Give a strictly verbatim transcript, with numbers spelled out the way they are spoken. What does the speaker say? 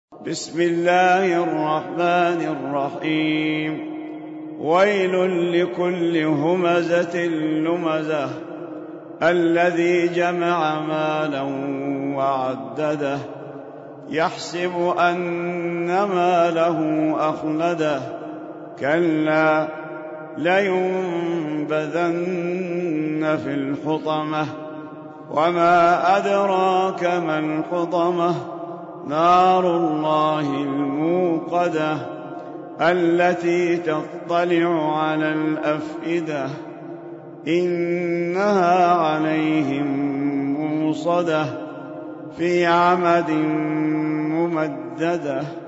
بسم الله الرحمن الرحيم. ويل لكل همزة لمزة الذي جمع مالا وعدده يحسب أن ماله أخلده كلا لينبذن في الحطمة وما أدراك ما الحطمة نار الله الموقدة التي تطلع على الأفئدة إنها عليهم موصدة في عمد ممددة.